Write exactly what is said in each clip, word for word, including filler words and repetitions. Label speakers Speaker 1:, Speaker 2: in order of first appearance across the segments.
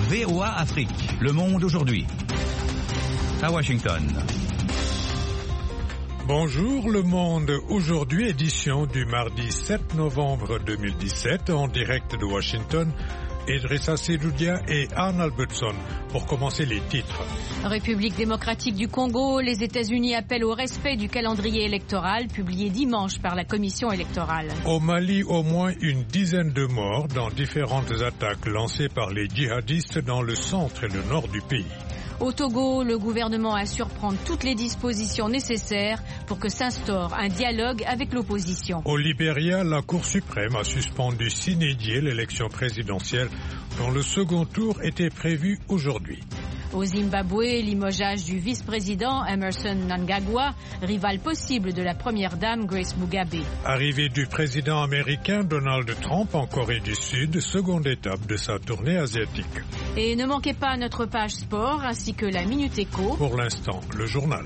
Speaker 1: V O A Afrique, Le Monde aujourd'hui. À Washington.
Speaker 2: Bonjour Le Monde, aujourd'hui édition du mardi sept novembre deux mille dix-sept en direct de Washington. Idrissa Seloudia et Arne Albertson. Pour commencer les titres.
Speaker 3: République démocratique du Congo, les États-Unis appellent au respect du calendrier électoral publié dimanche par la commission électorale.
Speaker 2: Au Mali, au moins une dizaine de morts dans différentes attaques lancées par les djihadistes dans le centre et le nord du pays.
Speaker 3: Au Togo, le gouvernement assure prendre toutes les dispositions nécessaires pour que s'instaure un dialogue avec l'opposition.
Speaker 2: Au Libéria, la Cour suprême a suspendu sine die l'élection présidentielle dont le second tour était prévu aujourd'hui.
Speaker 3: Au Zimbabwe, limogeage du vice-président Emerson Mnangagwa, rival possible de la première dame Grace Mugabe.
Speaker 2: Arrivée du président américain Donald Trump en Corée du Sud, seconde étape de sa tournée asiatique.
Speaker 3: Et ne manquez pas notre page sport ainsi que la Minute Éco.
Speaker 2: Pour l'instant, le journal.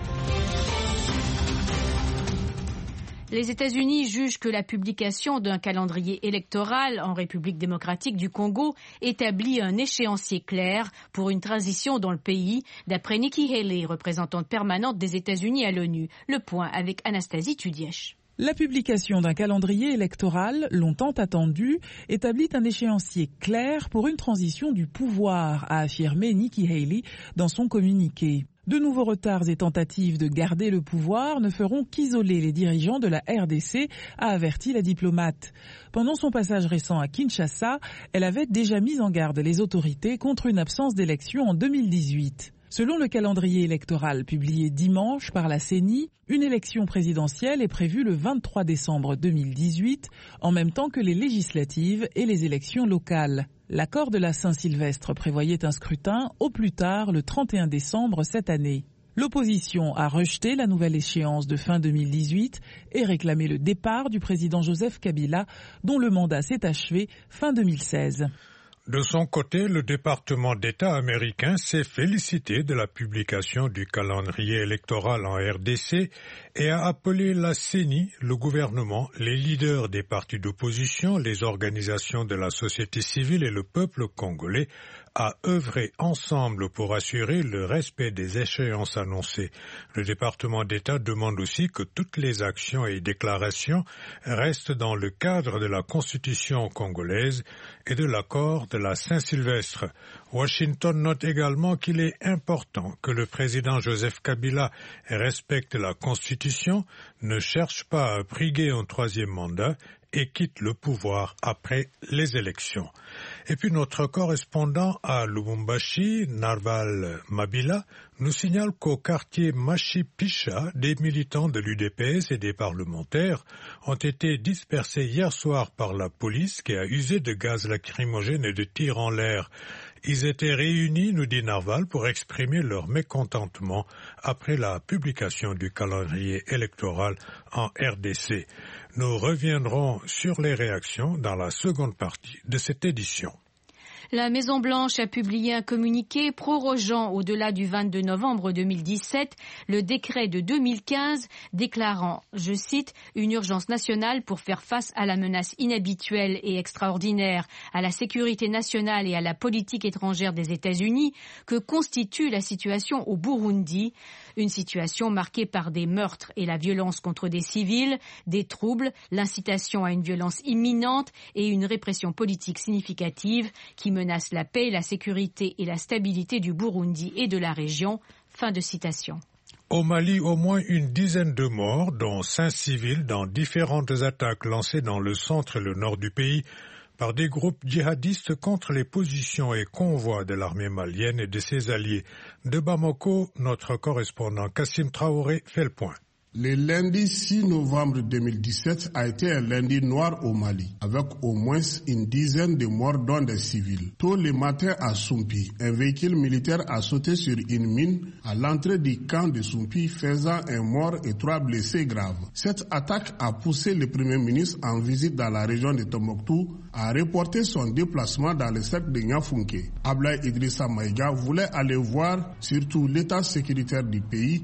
Speaker 3: Les États-Unis jugent que la publication d'un calendrier électoral en République démocratique du Congo établit un échéancier clair pour une transition dans le pays, d'après Nikki Haley, représentante permanente des États-Unis à l'ONU. Le point avec Anastasie Tudièche.
Speaker 4: La publication d'un calendrier électoral, longtemps attendu, établit un échéancier clair pour une transition du pouvoir, a affirmé Nikki Haley dans son communiqué. De nouveaux retards et tentatives de garder le pouvoir ne feront qu'isoler les dirigeants de la R D C, a averti la diplomate. Pendant son passage récent à Kinshasa, elle avait déjà mis en garde les autorités contre une absence d'élection en deux mille dix-huit. Selon le calendrier électoral publié dimanche par la C E N I, une élection présidentielle est prévue le vingt-trois décembre deux mille dix-huit, en même temps que les législatives et les élections locales. L'accord de la Saint-Sylvestre prévoyait un scrutin au plus tard le trente et un décembre cette année. L'opposition a rejeté la nouvelle échéance de fin deux mille dix-huit et réclamé le départ du président Joseph Kabila, dont le mandat s'est achevé fin deux mille seize.
Speaker 2: De son côté, le département d'État américain s'est félicité de la publication du calendrier électoral en R D C et a appelé la C E N I, le gouvernement, les leaders des partis d'opposition, les organisations de la société civile et le peuple congolais à œuvrer ensemble pour assurer le respect des échéances annoncées. Le département d'État demande aussi que toutes les actions et déclarations restent dans le cadre de la Constitution congolaise et de l'accord de la Saint-Sylvestre. Washington note également qu'il est important que le président Joseph Kabila respecte la Constitution, ne cherche pas à briguer un troisième mandat et quitte le pouvoir après les élections. Et puis notre correspondant à Lubumbashi, Narval Mabila, nous signale qu'au quartier Machipicha, des militants de l'U D P S et des parlementaires ont été dispersés hier soir par la police qui a usé de gaz lacrymogène et de tirs en l'air. Ils étaient réunis, nous dit Narval, pour exprimer leur mécontentement après la publication du calendrier électoral en R D C. Nous reviendrons sur les réactions dans la seconde partie de cette édition.
Speaker 3: La Maison-Blanche a publié un communiqué prorogeant au-delà du vingt-deux novembre deux mille dix-sept le décret de deux mille quinze déclarant, je cite, une urgence nationale pour faire face à la menace inhabituelle et extraordinaire à la sécurité nationale et à la politique étrangère des États-Unis que constitue la situation au Burundi, une situation marquée par des meurtres et la violence contre des civils, des troubles, l'incitation à une violence imminente et une répression politique significative qui menace la paix, la sécurité et la stabilité du Burundi et de la région. Fin de citation.
Speaker 2: Au Mali, au moins une dizaine de morts, dont cinq civils, dans différentes attaques lancées dans le centre et le nord du pays par des groupes djihadistes contre les positions et convois de l'armée malienne et de ses alliés. De Bamako, notre correspondant Kassim Traoré fait le point.
Speaker 5: Le lundi six novembre deux mille dix-sept a été un lundi noir au Mali, avec au moins une dizaine de morts dont des civils. Tôt le matin à Soumpi, un véhicule militaire a sauté sur une mine à l'entrée du camp de Soumpi, faisant un mort et trois blessés graves. Cette attaque a poussé le Premier ministre en visite dans la région de Tombouctou à reporter son déplacement dans le cercle de Niafunké. Ablaye Idrissa Maïga voulait aller voir surtout l'état sécuritaire du pays,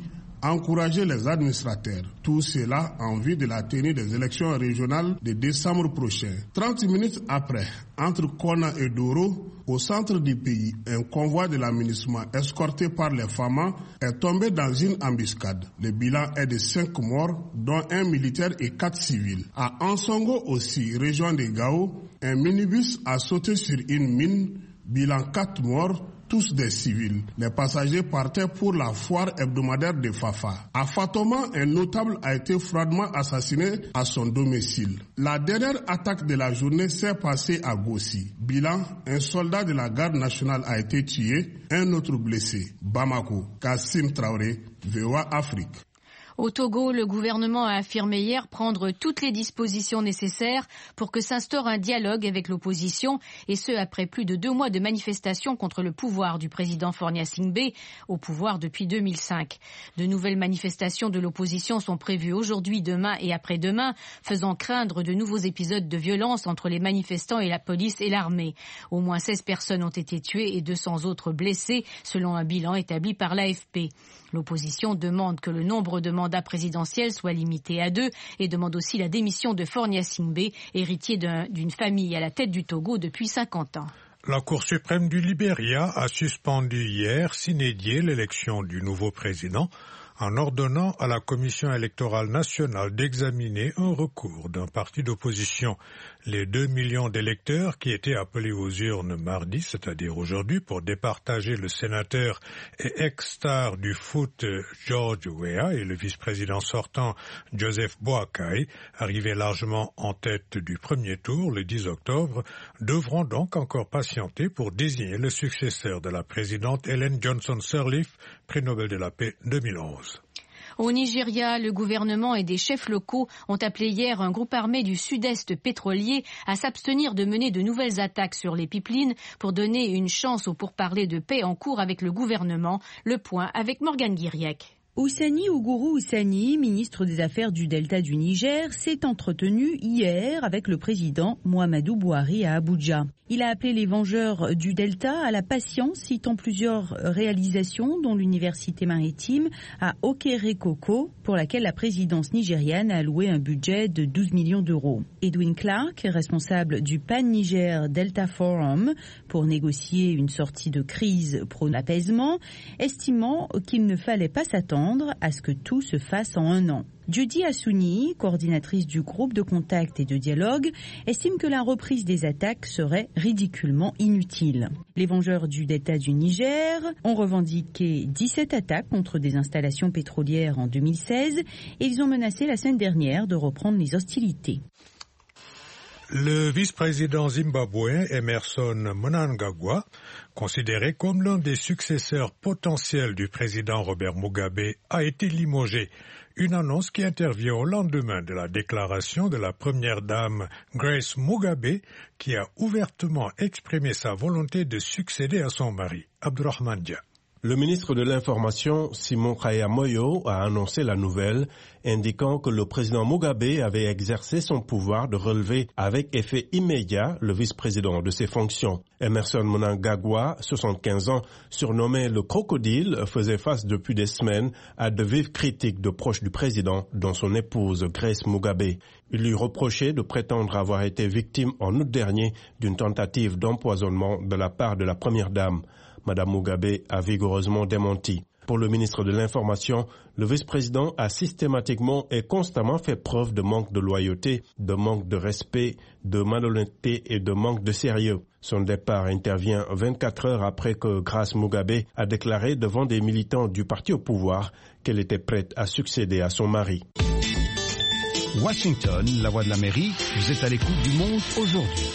Speaker 5: encourager les administrateurs. Tout cela en vue de la tenue des élections régionales de décembre prochain. trente minutes après, entre Kona et Doro, au centre du pays, un convoi de l'aménagement escorté par les F A M A est tombé dans une embuscade. Le bilan est de cinq morts, dont un militaire et quatre civils. À Ansongo aussi, région de Gao, un minibus a sauté sur une mine, bilan quatre morts, tous des civils. Les passagers partaient pour la foire hebdomadaire de Fafa. À Fatoma, un notable a été froidement assassiné à son domicile. La dernière attaque de la journée s'est passée à Gossi. Bilan, un soldat de la garde nationale a été tué, un autre blessé. Bamako, Kassim Traoré, V O A Afrique.
Speaker 3: Au Togo, le gouvernement a affirmé hier prendre toutes les dispositions nécessaires pour que s'instaure un dialogue avec l'opposition, et ce après plus de deux mois de manifestations contre le pouvoir du président Fornia Singbe, au pouvoir depuis deux mille cinq. De nouvelles manifestations de l'opposition sont prévues aujourd'hui, demain et après-demain, faisant craindre de nouveaux épisodes de violence entre les manifestants et la police et l'armée. Au moins seize personnes ont été tuées et deux cents autres blessées, selon un bilan établi par l'A F P. L'opposition demande que le nombre de mandats présidentiels soit limité à deux et demande aussi la démission de Fornia Singbe, héritier d'un, d'une famille à la tête du Togo depuis cinquante ans.
Speaker 2: La Cour suprême du Libéria a suspendu hier sine die l'élection du nouveau président en ordonnant à la Commission électorale nationale d'examiner un recours d'un parti d'opposition. Les deux millions d'électeurs qui étaient appelés aux urnes mardi, c'est-à-dire aujourd'hui, pour départager le sénateur et ex-star du foot George Weah et le vice-président sortant Joseph Boakai, arrivés largement en tête du premier tour le dix octobre, devront donc encore patienter pour désigner le successeur de la présidente Ellen Johnson Sirleaf, prix Nobel de la paix deux mille onze.
Speaker 3: Au Nigeria, le gouvernement et des chefs locaux ont appelé hier un groupe armé du sud-est pétrolier à s'abstenir de mener de nouvelles attaques sur les pipelines pour donner une chance aux pourparlers de paix en cours avec le gouvernement. Le point avec Morgane Guiriec.
Speaker 6: Oussani Ougourou Oussani, ministre des Affaires du Delta du Niger, s'est entretenu hier avec le président Muhammadu Buhari à Abuja. Il a appelé les vengeurs du Delta à la patience, citant plusieurs réalisations, dont l'université maritime à Okerekoko, pour laquelle la présidence nigériane a alloué un budget de douze millions d'euros. Edwin Clark, responsable du Pan-Niger Delta Forum, pour négocier une sortie de crise pro-apaisement, estimant qu'il ne fallait pas s'attendre à ce que tout se fasse en un an. Judy Assouni, coordinatrice du groupe de contact et de dialogue, estime que la reprise des attaques serait ridiculement inutile. Les vengeurs du Delta du Niger ont revendiqué dix-sept attaques contre des installations pétrolières en deux mille seize et ils ont menacé la semaine dernière de reprendre les hostilités.
Speaker 2: Le vice-président zimbabwéen Emerson Mnangagwa, considéré comme l'un des successeurs potentiels du président Robert Mugabe, a été limogé. Une annonce qui intervient au lendemain de la déclaration de la première dame Grace Mugabe, qui a ouvertement exprimé sa volonté de succéder à son mari, Abdurrahman Dia.
Speaker 7: Le ministre de l'Information, Simon Kaya Moyo, a annoncé la nouvelle, indiquant que le président Mugabe avait exercé son pouvoir de relever avec effet immédiat le vice-président de ses fonctions. Emerson Mnangagwa, soixante-quinze ans, surnommé le crocodile, faisait face depuis des semaines à de vives critiques de proches du président, dont son épouse Grace Mugabe. Il lui reprochait de prétendre avoir été victime en août dernier d'une tentative d'empoisonnement de la part de la première dame. Madame Mugabe a vigoureusement démenti. Pour le ministre de l'Information, le vice-président a systématiquement et constamment fait preuve de manque de loyauté, de manque de respect, de malhonnêteté et de manque de sérieux. Son départ intervient vingt-quatre heures après que Grace Mugabe a déclaré devant des militants du parti au pouvoir qu'elle était prête à succéder à son mari.
Speaker 1: Washington, la voix de l'Amérique, vous êtes à l'écoute du Monde aujourd'hui.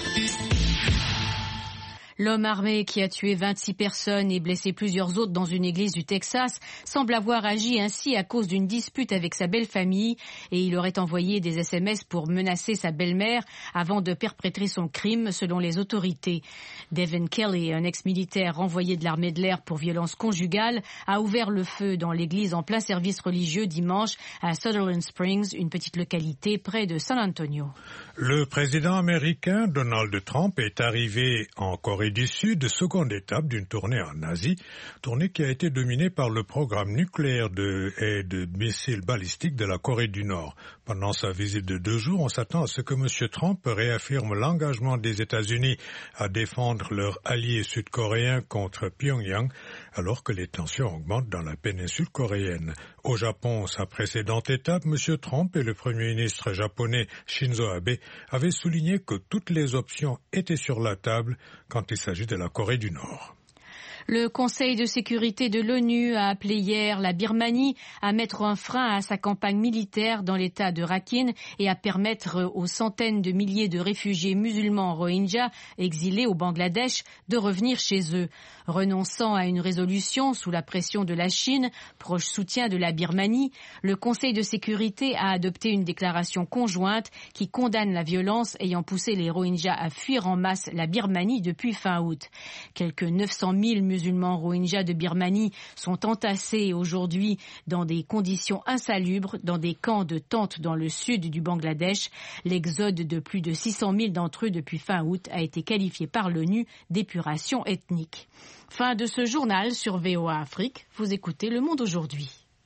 Speaker 3: L'homme armé qui a tué vingt-six personnes et blessé plusieurs autres dans une église du Texas semble avoir agi ainsi à cause d'une dispute avec sa belle-famille et il aurait envoyé des S M S pour menacer sa belle-mère avant de perpétrer son crime selon les autorités. Devin Kelly, un ex-militaire renvoyé de l'armée de l'air pour violence conjugale, a ouvert le feu dans l'église en plein service religieux dimanche à Sutherland Springs, une petite localité près de San Antonio.
Speaker 2: Le président américain Donald Trump est arrivé en Corée du Sud, seconde étape d'une tournée en Asie, tournée qui a été dominée par le programme nucléaire de, et de missiles balistiques de la Corée du Nord. Pendant sa visite de deux jours, on s'attend à ce que M. Trump réaffirme l'engagement des États-Unis à défendre leurs alliés sud-coréens contre Pyongyang, alors que les tensions augmentent dans la péninsule coréenne. Au Japon, sa précédente étape, M. Trump et le Premier ministre japonais Shinzo Abe avaient souligné que toutes les options étaient sur la table quand il s'agit de la Corée du Nord.
Speaker 3: Le Conseil de sécurité de l'ONU a appelé hier la Birmanie à mettre un frein à sa campagne militaire dans l'état de Rakhine et à permettre aux centaines de milliers de réfugiés musulmans rohingyas exilés au Bangladesh de revenir chez eux. Renonçant à une résolution sous la pression de la Chine, proche soutien de la Birmanie, le Conseil de sécurité a adopté une déclaration conjointe qui condamne la violence ayant poussé les Rohingyas à fuir en masse la Birmanie depuis fin août. Quelques neuf cent mille musulmans Rohingyas de Birmanie sont entassés aujourd'hui dans des conditions insalubres dans des camps de tentes dans le sud du Bangladesh. L'exode de plus de six cent mille d'entre eux depuis fin août a été qualifié par l'ONU d'épuration ethnique. Fin de ce journal sur V O A Afrique. Vous écoutez Le Monde aujourd'hui.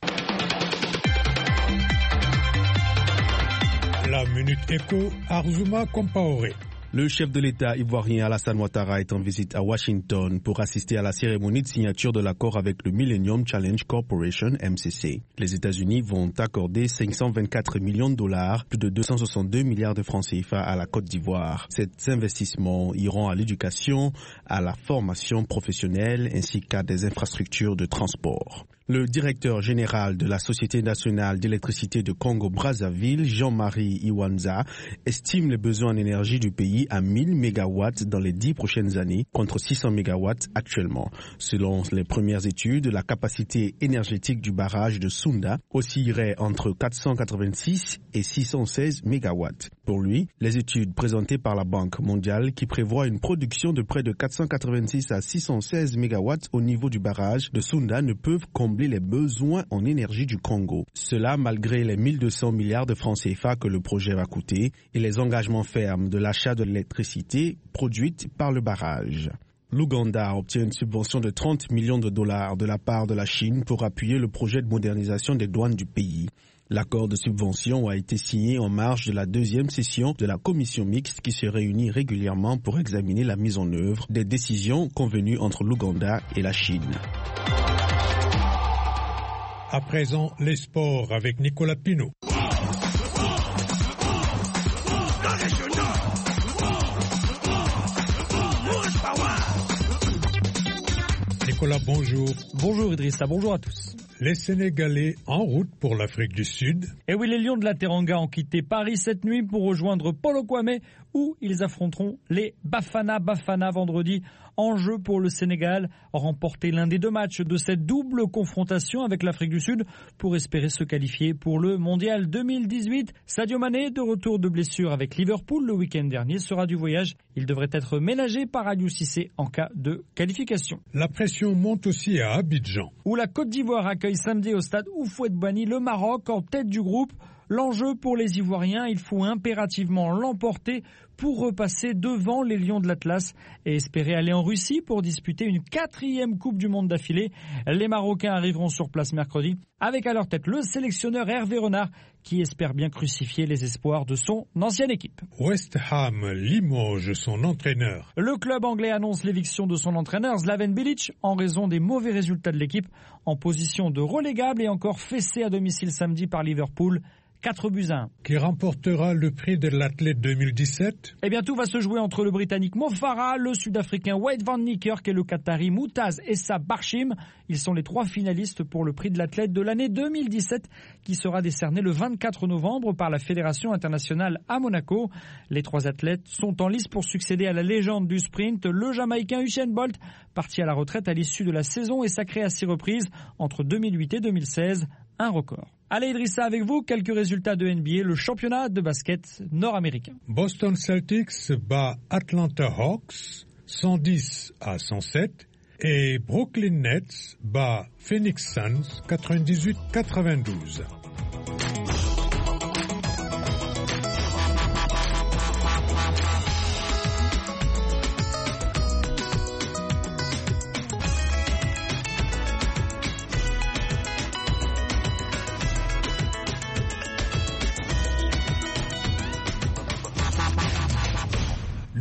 Speaker 2: La Minute Éco, Arzouma Compaoré.
Speaker 8: Le chef de l'État ivoirien Alassane Ouattara est en visite à Washington pour assister à la cérémonie de signature de l'accord avec le Millennium Challenge Corporation, M C C. Les États-Unis vont accorder cinq cent vingt-quatre millions de dollars, plus de deux cent soixante-deux milliards de francs C F A à la Côte d'Ivoire. Ces investissements iront à l'éducation, à la formation professionnelle ainsi qu'à des infrastructures de transport. Le directeur général de la Société nationale d'électricité de Congo-Brazzaville, Jean-Marie Iwanza, estime les besoins en énergie du pays à mille mégawatts dans les dix prochaines années, contre six cents mégawatts actuellement. Selon les premières études, la capacité énergétique du barrage de Sunda oscillerait entre quatre cent quatre-vingt-six et six cent seize mégawatts. Pour lui, les études présentées par la Banque mondiale qui prévoient une production de près de quatre cent quatre-vingt-six à six cent seize mégawatts au niveau du barrage de Sunda ne peuvent combler les besoins en énergie du Congo. Cela malgré les mille deux cents milliards de francs C F A que le projet va coûter et les engagements fermes de l'achat de l'électricité produite par le barrage. L'Ouganda obtient une subvention de trente millions de dollars de la part de la Chine pour appuyer le projet de modernisation des douanes du pays. L'accord de subvention a été signé en marge de la deuxième session de la commission mixte qui se réunit régulièrement pour examiner la mise en œuvre des décisions convenues entre l'Ouganda et la Chine.
Speaker 2: À présent, les sports avec Nicolas Pinault. Nicolas, bonjour.
Speaker 9: Bonjour Idrissa, bonjour à tous.
Speaker 2: Les Sénégalais en route pour l'Afrique du Sud.
Speaker 9: Et oui, les Lions de la Teranga ont quitté Paris cette nuit pour rejoindre Polo Kwame où ils affronteront les Bafana Bafana vendredi. Enjeu pour le Sénégal, remporter l'un des deux matchs de cette double confrontation avec l'Afrique du Sud pour espérer se qualifier pour le Mondial deux mille dix-huit. Sadio Mané, de retour de blessure avec Liverpool le week-end dernier, sera du voyage. Il devrait être ménagé par Aliou Cissé en cas de qualification.
Speaker 2: La pression monte aussi à Abidjan,
Speaker 9: où la Côte d'Ivoire accueille samedi au stade Houphouët-Boigny le Maroc en tête du groupe. L'enjeu pour les Ivoiriens, il faut impérativement l'emporter pour repasser devant les Lions de l'Atlas et espérer aller en Russie pour disputer une quatrième Coupe du Monde d'affilée. Les Marocains arriveront sur place mercredi avec à leur tête le sélectionneur Hervé Renard qui espère bien crucifier les espoirs de son ancienne équipe.
Speaker 2: West Ham limoge son entraîneur.
Speaker 9: Le club anglais annonce l'éviction de son entraîneur Slaven Bilic en raison des mauvais résultats de l'équipe en position de relégable et encore fessé à domicile samedi par Liverpool. quatre buts à un.
Speaker 2: Qui remportera le prix de l'athlète deux mille dix-sept?
Speaker 9: Eh bien, tout va se jouer entre le Britannique Mo Farah, le Sud-Africain Wade van Niekerk et le Qatari Moutaz Essa Barshim. Ils sont les trois finalistes pour le prix de l'athlète de l'année deux mille dix-sept qui sera décerné le vingt-quatre novembre par la Fédération internationale à Monaco. Les trois athlètes sont en lice pour succéder à la légende du sprint, le Jamaïcain Usain Bolt, parti à la retraite à l'issue de la saison et sacré à six reprises entre deux mille huit et deux mille seize, un record. Allez Idrissa, avec vous, quelques résultats de N B A, le championnat de basket nord-américain.
Speaker 2: Boston Celtics bat Atlanta Hawks cent dix à cent sept et Brooklyn Nets bat Phoenix Suns quatre-vingt-dix-huit à quatre-vingt-douze.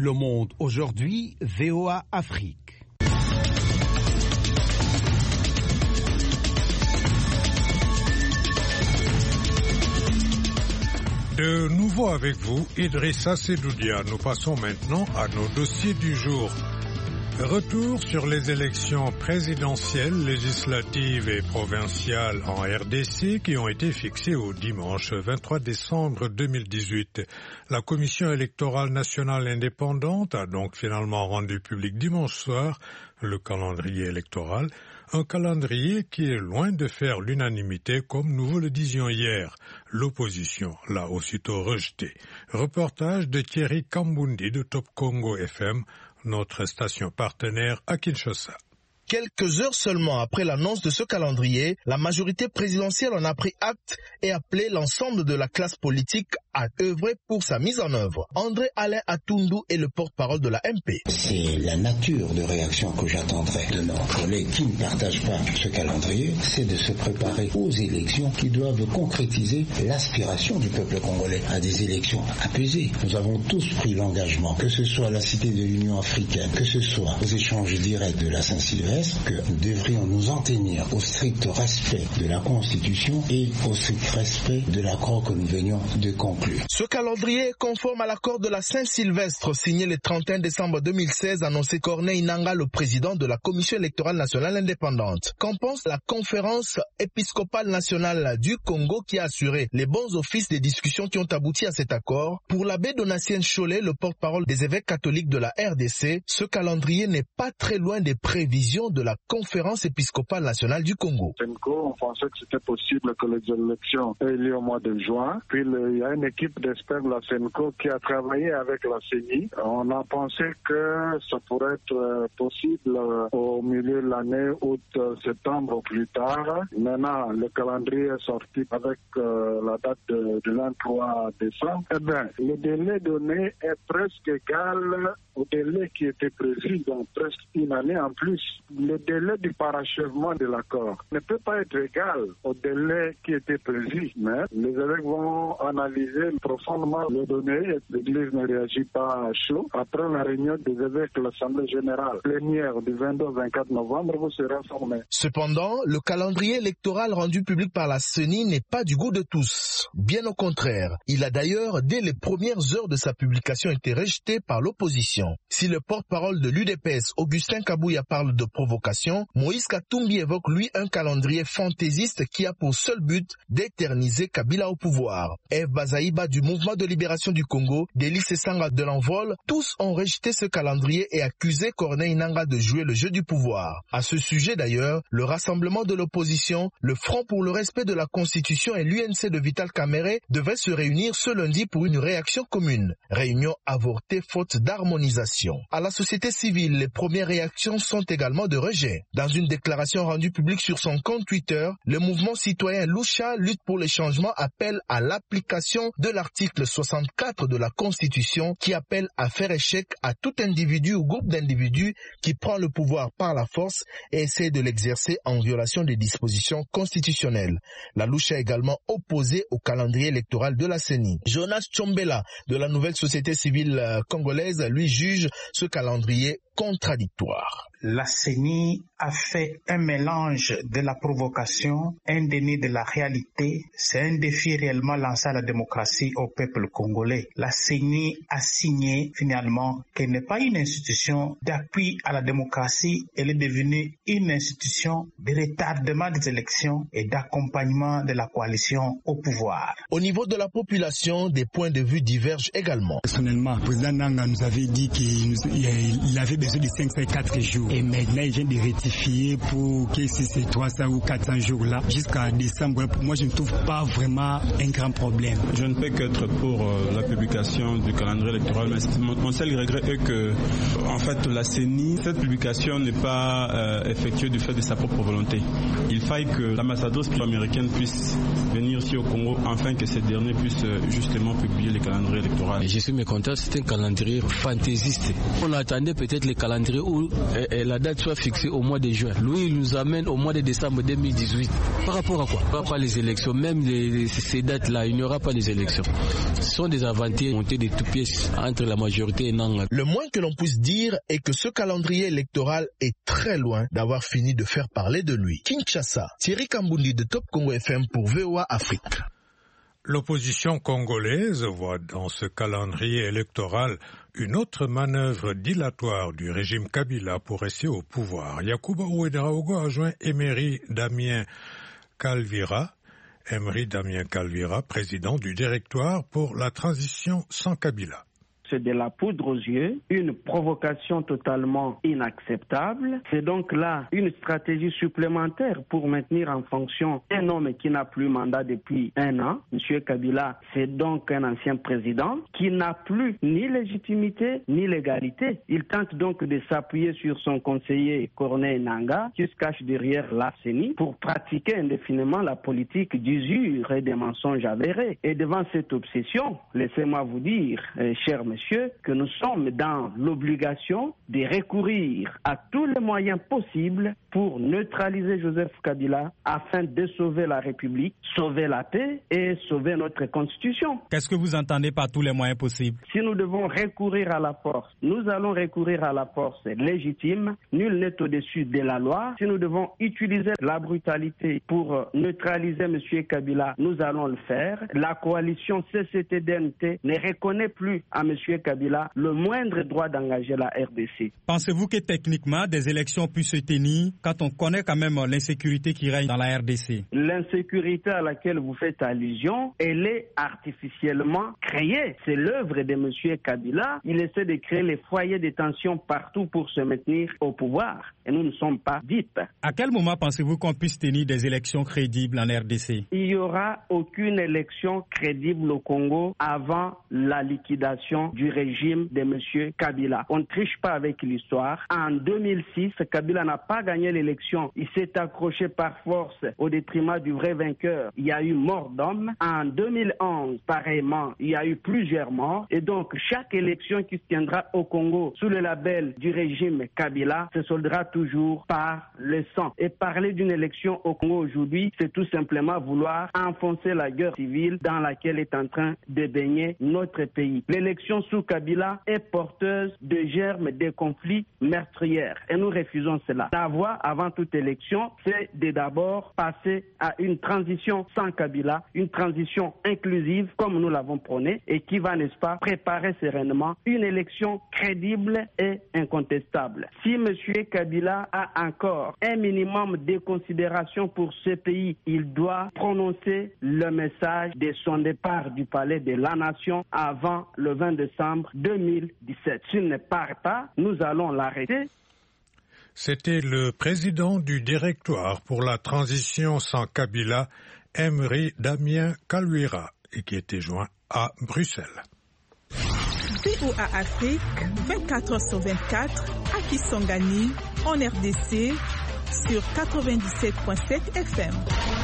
Speaker 10: Le Monde aujourd'hui, V O A Afrique.
Speaker 2: De nouveau avec vous, Idrissa Sedoudia. Nous passons maintenant à nos dossiers du jour. Retour sur les élections présidentielles, législatives et provinciales en R D C qui ont été fixées au dimanche vingt-trois décembre deux mille dix-huit. La Commission électorale nationale indépendante a donc finalement rendu public dimanche soir le calendrier électoral, un calendrier qui est loin de faire l'unanimité comme nous vous le disions hier. L'opposition l'a aussitôt rejeté. Reportage de Thierry Kambundi de Top Congo F M, notre station partenaire à Kinshasa.
Speaker 11: Quelques heures seulement après l'annonce de ce calendrier, la majorité présidentielle en a pris acte et appelé l'ensemble de la classe politique à œuvrer pour sa mise en œuvre. André Alain Atundu est le porte-parole de la M P.
Speaker 12: C'est la nature de réaction que j'attendrai de nos collègues qui ne partagent pas ce calendrier, c'est de se préparer aux élections qui doivent concrétiser l'aspiration du peuple congolais à des élections apaisées. Nous avons tous pris l'engagement, que ce soit à la Cité de l'Union africaine, que ce soit aux échanges directs de la Saint-Sylvestre, que nous devrions nous en tenir au strict respect de la Constitution et au strict respect de l'accord que nous venions de conclure.
Speaker 11: Ce calendrier est conforme à l'accord de la Saint-Sylvestre signé le trente et un décembre deux mille seize, annoncé Corneille Nangaa, le président de la Commission électorale nationale indépendante. Qu'en pense la conférence épiscopale nationale du Congo qui a assuré les bons offices des discussions qui ont abouti à cet accord? Pour l'abbé Donatien Cholet, le porte-parole des évêques catholiques de la R D C, ce calendrier n'est pas très loin des prévisions de la conférence épiscopale nationale du Congo.
Speaker 13: On pensait que c'était possible que les élections aient lieu au mois de juin. Puis il y a une équipe d'experts de la Senco qui a travaillé avec la C E N I. On a pensé que ça pourrait être possible au milieu de l'année, août, septembre ou plus tard. Maintenant, le calendrier est sorti avec euh, la date de, de vingt-trois décembre. Eh bien, le délai donné est presque égal au délai qui était prévu, donc presque une année en plus. Le délai du parachèvement de l'accord ne peut pas être égal au délai qui était prévu, mais les évêques vont analyser profondément les données. L'Église ne réagit pas à chaud. Après la réunion des évêques, l'Assemblée générale plénière du vingt-deux vingt-quatre novembre, vous serez informés.
Speaker 11: Cependant, le calendrier électoral rendu public par la C E N I n'est pas du goût de tous. Bien au contraire. Il a d'ailleurs, dès les premières heures de sa publication, été rejeté par l'opposition. Si le porte-parole de l'U D P S, Augustin Kabouya, parle de provocation, Moïse Katumbi évoque lui un calendrier fantaisiste qui a pour seul but d'éterniser Kabila au pouvoir. Eve Bazaïba du mouvement de libération du Congo, Delis Sanga de l'Envol, tous ont rejeté ce calendrier et accusé Corneille Nangaa de jouer le jeu du pouvoir. À ce sujet d'ailleurs, le rassemblement de l'opposition, le Front pour le respect de la Constitution et l'U N C de Vital Kamerhe devaient se réunir ce lundi pour une réaction commune. Réunion avortée faute d'harmonisation. À la société civile, les premières réactions sont également de rejet. Dans une déclaration rendue publique sur son compte Twitter, le mouvement citoyen Lucha lutte pour les changements appelle à l'application de l'article soixante-quatre de la Constitution qui appelle à faire échec à tout individu ou groupe d'individus qui prend le pouvoir par la force et essaie de l'exercer en violation des dispositions constitutionnelles. La Lucha est également opposée au calendrier électoral de la C E N I. Jonas Tchombela de la nouvelle société civile congolaise lui juge ce calendrier contradictoire.
Speaker 14: La C E N I a fait un mélange de la provocation, un déni de la réalité. C'est un défi réellement lancé à la démocratie au peuple congolais. La C E N I a signé finalement qu'elle n'est pas une institution d'appui à la démocratie, elle est devenue une institution de retardement des élections et d'accompagnement de la coalition au pouvoir.
Speaker 11: Au niveau de la population, des points de vue divergent également.
Speaker 15: Personnellement, le président Nangaa nous avait dit qu'il avait besoin de cinq cent quatre jours. Et maintenant, il vient de rectifier pour que si c'est trois cents ou quatre cents jours là, jusqu'à décembre, pour moi, je ne trouve pas vraiment un grand problème.
Speaker 16: Je ne peux qu'être pour euh, la publication du calendrier électoral, mais mon, mon seul regret est que, en fait, la C E N I, cette publication n'est pas euh, effectuée du fait de sa propre volonté. Il faille que l'ambassadrice américaine puisse venir ici au Congo, afin que ce dernier puisse euh, justement publier le calendrier électoral.
Speaker 17: Et je suis mécontent, c'est un calendrier fantaisiste. On attendait peut-être le calendrier où eh, la date soit fixée au mois de juin. Lui, il nous amène au mois de décembre deux mille dix-huit. Par rapport à quoi? Par rapport à les élections. Même les, ces dates-là, il n'y aura pas les élections. Ce sont des aventures montées de toutes pièces entre la majorité et Nanga.
Speaker 11: Le moins que l'on puisse dire est que ce calendrier électoral est très loin d'avoir fini de faire parler de lui. Kinshasa, Thierry Kambundi de Top Congo F M pour V O A Afrique.
Speaker 2: L'opposition congolaise voit dans ce calendrier électoral une autre manœuvre dilatoire du régime Kabila pour rester au pouvoir. Yacouba Ouedraogo a joint Emery Damien Calvira, Emery Damien Calvira, président du directoire pour la transition sans Kabila.
Speaker 18: C'est de la poudre aux yeux, une provocation totalement inacceptable. C'est donc là une stratégie supplémentaire pour maintenir en fonction un homme qui n'a plus mandat depuis un an. Monsieur Kabila, c'est donc un ancien président qui n'a plus ni légitimité ni légalité. Il tente donc de s'appuyer sur son conseiller Corneille Nangaa qui se cache derrière la C E N I pour pratiquer indéfiniment la politique d'usure et des mensonges avérés. Et devant cette obsession, laissez-moi vous dire, euh, cher monsieur, que nous sommes dans l'obligation de recourir à tous les moyens possibles pour neutraliser Joseph Kabila afin de sauver la République, sauver la paix et sauver notre Constitution.
Speaker 19: Qu'est-ce que vous entendez par tous les moyens possibles?
Speaker 18: Si nous devons recourir à la force, nous allons recourir à la force légitime. Nul n'est au-dessus de la loi. Si nous devons utiliser la brutalité pour neutraliser M. Kabila, nous allons le faire. La coalition C C T D N T ne reconnaît plus à M. Kabila le moindre droit d'engager la R D C.
Speaker 19: Pensez-vous que techniquement des élections puissent se tenir quand on connaît quand même l'insécurité qui règne dans la R D C?
Speaker 18: L'insécurité à laquelle vous faites allusion, elle est artificiellement créée. C'est l'œuvre de M. Kabila. Il essaie de créer les foyers de tension partout pour se maintenir au pouvoir. Et nous ne sommes pas dupes.
Speaker 19: À quel moment pensez-vous qu'on puisse tenir des élections crédibles en R D C?
Speaker 18: Il n'y aura aucune élection crédible au Congo avant la liquidation du régime de M. Kabila. On ne triche pas avec l'histoire. En deux mille six, Kabila n'a pas gagné l'élection. Il s'est accroché par force au détriment du vrai vainqueur. Il y a eu mort d'homme. En deux mille onze, pareillement, il y a eu plusieurs morts. Et donc, chaque élection qui se tiendra au Congo sous le label du régime Kabila se soldera toujours par le sang. Et parler d'une élection au Congo aujourd'hui, c'est tout simplement vouloir enfoncer la guerre civile dans laquelle est en train de baigner notre pays. L'élection sous Kabila est porteuse de germes de conflits meurtrières. Et nous refusons cela. La voie avant toute élection, c'est de d'abord passer à une transition sans Kabila, une transition inclusive comme nous l'avons prôné et qui va, n'est-ce pas, préparer sereinement une élection crédible et incontestable. Si M. Kabila a encore un minimum de considération pour ce pays, il doit prononcer le message de son départ du palais de la Nation avant le vingt décembre deux mille dix-sept. S'il ne part pas, nous allons l'arrêter.
Speaker 2: C'était le président du directoire pour la transition sans Kabila, Emery Damien Calvira, et qui était joint à Bruxelles.
Speaker 20: V O A Afrique, vingt-quatre heures sur vingt-quatre, à Kisangani, en R D C, sur quatre-vingt-dix-sept virgule sept F M.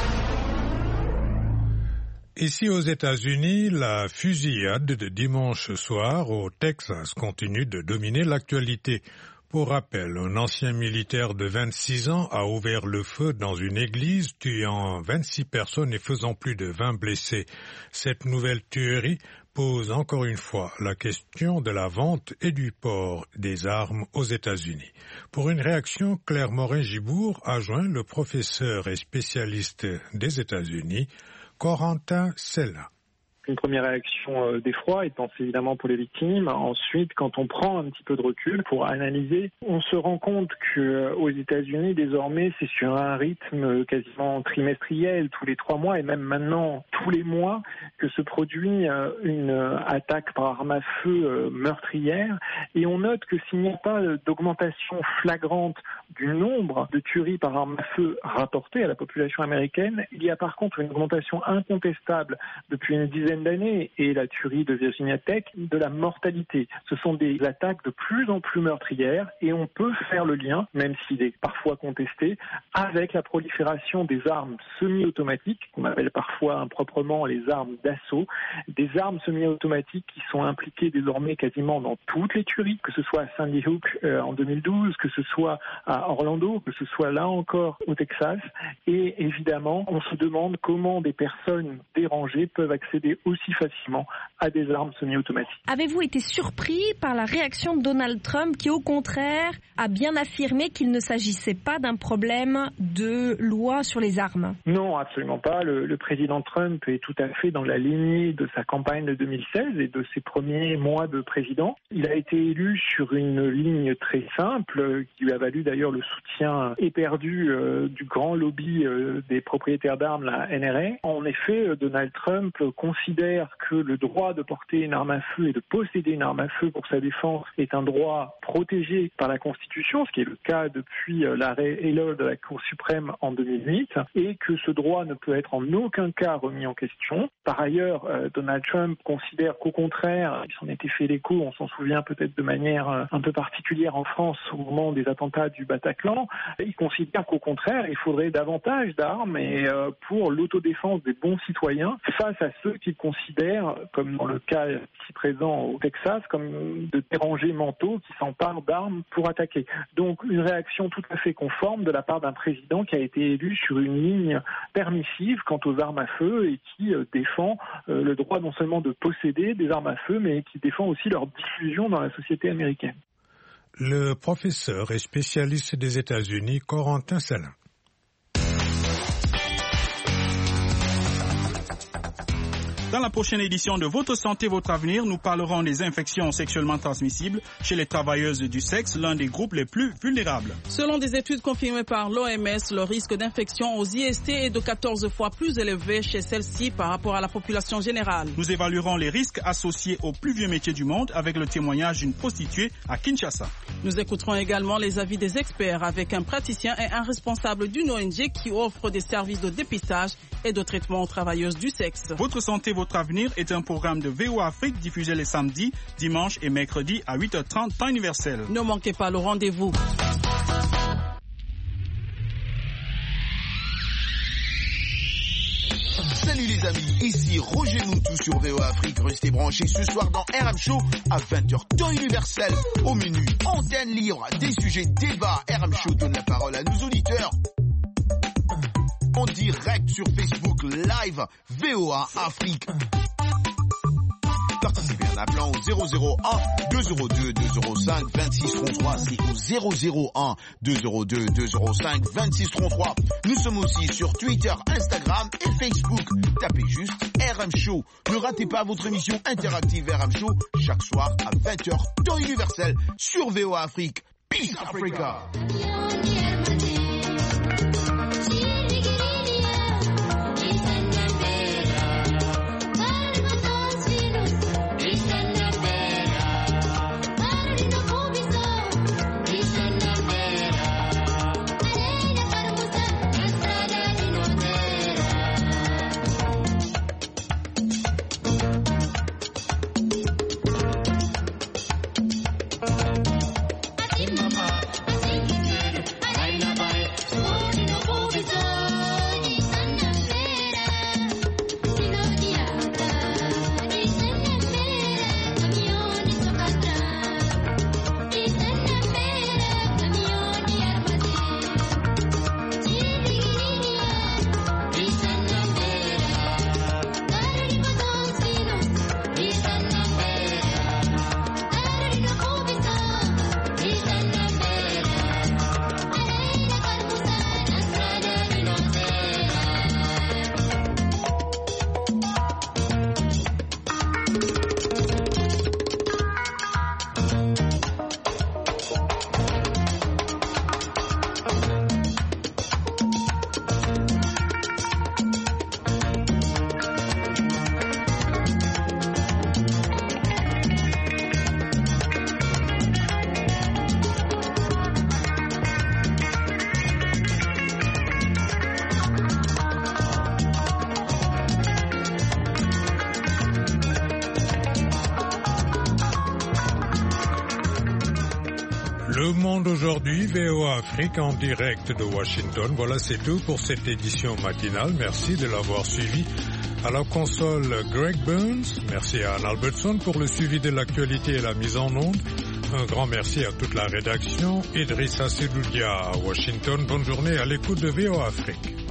Speaker 2: Ici aux États-Unis, la fusillade de dimanche soir au Texas continue de dominer l'actualité. Pour rappel, un ancien militaire de vingt-six ans a ouvert le feu dans une église, tuant vingt-six personnes et faisant plus de vingt blessés. Cette nouvelle tuerie pose encore une fois la question de la vente et du port des armes aux États-Unis. Pour une réaction, Claire Morin-Gibour a joint le professeur et spécialiste des États-Unis, Corentin Sella.
Speaker 21: Une première réaction euh, d'effroi et de pensée évidemment pour les victimes. Ensuite, quand on prend un petit peu de recul pour analyser, on se rend compte qu'aux États-Unis, désormais, c'est sur un rythme quasiment trimestriel, tous les trois mois et même maintenant tous les mois, que se produit euh, une attaque par arme à feu euh, meurtrière. Et on note que s'il n'y a pas d'augmentation flagrante du nombre de tueries par arme à feu rapportées à la population américaine. Il y a par contre une augmentation incontestable depuis une dizaine d'années, et la tuerie de Virginia Tech, de la mortalité. Ce sont des attaques de plus en plus meurtrières, et on peut faire le lien, même s'il est parfois contesté, avec la prolifération des armes semi-automatiques, qu'on appelle parfois improprement les armes d'assaut, des armes semi-automatiques qui sont impliquées désormais quasiment dans toutes les tueries, que ce soit à Sandy Hook euh, en deux mille douze, que ce soit à Orlando, que ce soit là encore au Texas. Et évidemment, on se demande comment des personnes dérangées peuvent accéder aussi facilement à des armes semi-automatiques.
Speaker 4: Avez-vous été surpris par la réaction de Donald Trump qui, au contraire, a bien affirmé qu'il ne s'agissait pas d'un problème de loi sur les armes?
Speaker 21: Non, absolument pas. Le, le président Trump est tout à fait dans la lignée de sa campagne de deux mille seize et de ses premiers mois de président. Il a été élu sur une ligne très simple, qui lui a valu d'ailleurs le soutien éperdu euh, du grand lobby euh, des propriétaires d'armes, la N R A. En effet, Donald Trump considère que le droit de porter une arme à feu et de posséder une arme à feu pour sa défense est un droit protégé par la Constitution, ce qui est le cas depuis euh, l'arrêt Heller de la Cour suprême en deux mille huit, et que ce droit ne peut être en aucun cas remis en question. Par ailleurs, euh, Donald Trump considère qu'au contraire, il s'en était fait l'écho, on s'en souvient peut-être de manière euh, un peu particulière en France au moment des attentats du Bataclan, il considère qu'au contraire, il faudrait davantage d'armes et euh, pour l'autodéfense des bons citoyens face à ceux qu'il considère, comme dans le cas ici présent au Texas, comme de dérangés mentaux qui s'emparent d'armes pour attaquer. Donc une réaction tout à fait conforme de la part d'un président qui a été élu sur une ligne permissive quant aux armes à feu et qui euh, défend euh, le droit non seulement de posséder des armes à feu, mais qui défend aussi leur diffusion dans la société américaine.
Speaker 2: Le professeur et spécialiste des États-Unis, Corentin Salin.
Speaker 22: Dans la prochaine édition de Votre Santé, Votre Avenir, nous parlerons des infections sexuellement transmissibles chez les travailleuses du sexe, l'un des groupes les plus vulnérables.
Speaker 23: Selon des études confirmées par l'O M S, le risque d'infection aux I S T est de quatorze fois plus élevé chez celles-ci par rapport à la population générale.
Speaker 22: Nous évaluerons les risques associés aux plus vieux métiers du monde avec le témoignage d'une prostituée à Kinshasa.
Speaker 23: Nous écouterons également les avis des experts avec un praticien et un responsable d'une O N G qui offre des services de dépistage et de traitement aux travailleuses du sexe.
Speaker 22: Votre Santé, Votre Avenir est un programme de V O A Afrique diffusé les samedis, dimanches et mercredis à huit heures trente temps universel.
Speaker 23: Ne manquez pas le rendez-vous.
Speaker 24: Salut les amis, ici Roger Moutou sur V O A Afrique. Restez branchés ce soir dans R M Show à vingt heures temps universel. Au menu, antenne libre, des sujets débats. R M Show donne la parole à nos auditeurs en direct sur Facebook Live V O A Afrique. Participez en appelant au zéro zéro un deux zéro deux deux zéro cinq vingt-six trente-trois. C'est au zéro zéro un deux zéro deux deux zéro cinq vingt-six trente-trois. Nous sommes aussi sur Twitter, Instagram et Facebook. Tapez juste R M Show. Ne ratez pas votre émission interactive R M Show chaque soir à vingt heures temps universel sur V O A Afrique. Peace Africa.
Speaker 25: Mama,
Speaker 2: Monde aujourd'hui, V O A Afrique en direct de Washington. Voilà, c'est tout pour cette édition matinale. Merci de l'avoir suivi. À la console, Greg Burns. Merci à Anne Albertson pour le suivi de l'actualité et la mise en onde. Un grand merci à toute la rédaction. Idrissa Sedoudia à Washington. Bonne journée à l'écoute de V O A Afrique.